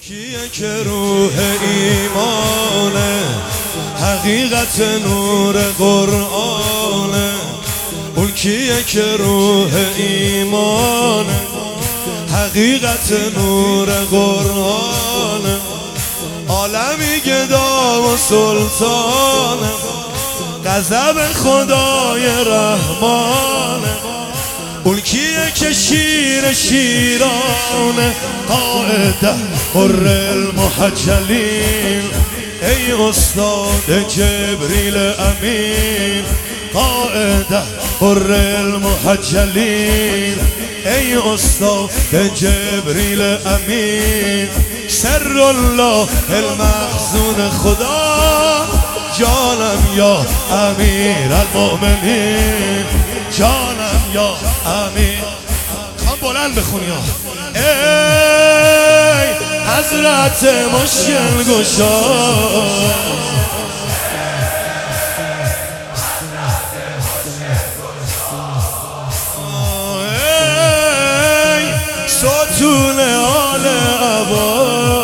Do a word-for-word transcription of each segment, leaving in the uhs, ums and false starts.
کیه که روح ایمانه، حقیقت نور قرآنه. اون کیه که روح ایمانه، حقیقت نور قرآنه. عالمی گدا و سلطانه، غضب خدای رحمانه. اون کیه که شیر شیرانه، قائد قر المحجلین. ای استاد جبریل امین، قائد قر المحجلین. ای استاد جبریل امین، سر الله المخزون خدا. جانم یا امیر المؤمنین، جانم یا امیر. خواهم بلند بخونی ها. ای حضرت مشکل گشا، ای ستون آل عبا،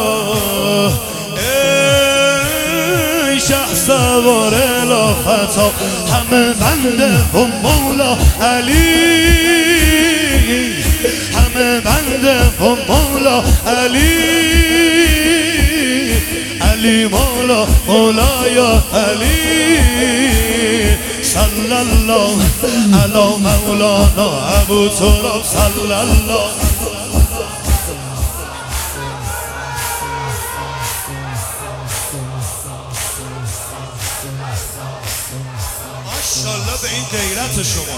ای شه سوار لافتا، همه بنده و مولا علی، همه بنده و مولا علی. علی مولا مولای علی، صلی الله علی مولانا ابو تراب، صلی الله. ماشاءالله به این غیرت شما.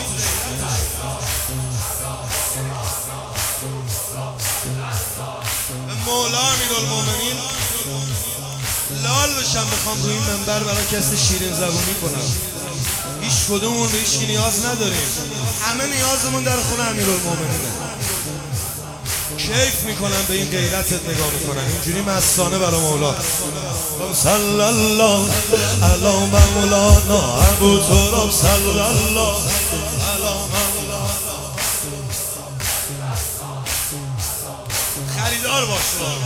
مولا امیرالمومنین لال بشم بخوام روی این منبر برای کسی شیرین زبونی کنم. هیچ کدومون به هیچ نیاز نداریم، همه نیازمون در خونه امیرالمومنینه. کیف میکنم به این غیرتت نگاه میکنم، اینجوری مستانه برای مولا. صلی الله علی مولانا ابو تراب، صلی الله علی مولانا. خریدار باش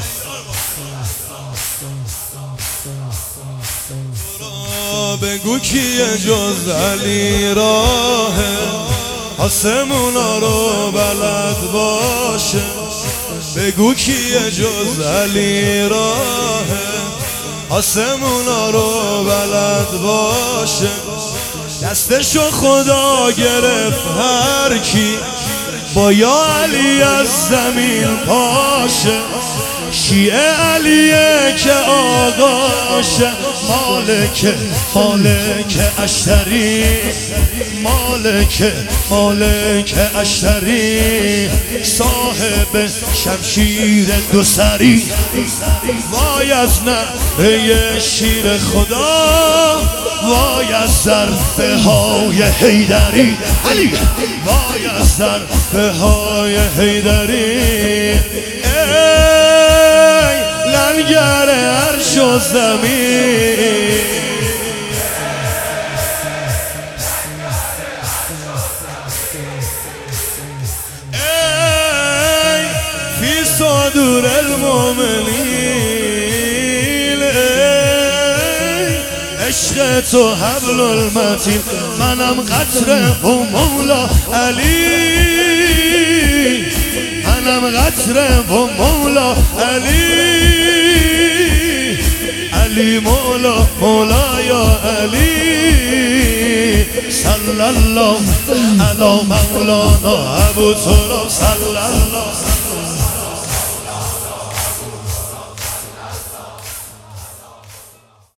بگو کیه جز علی راهه، آسمونا رو بلد باشه. بگو کیه جز علی راهه، آسمونا رو بلد باشه. دستشو خدا گرفت هر کی، با یا علی از زمین پاشه. شیعه علیه که آقاشه، مالک مالک اشتری، مالک مالک اشتری. صاحب شمشیر دو سری، وای از نعره شیر خدا، وای از ظرفه های حیدری علی، وای از ظرفه های حیدری. ای لنگر عرش و زمین، ای فی صدور المؤمنین. ای عشق تو حبل المتین، منم قطره و مولا علی، منم قطره و مولا علی. علی مولا مولا یا علی، صلی الله علی مولانا ابو تراب، صلی الله.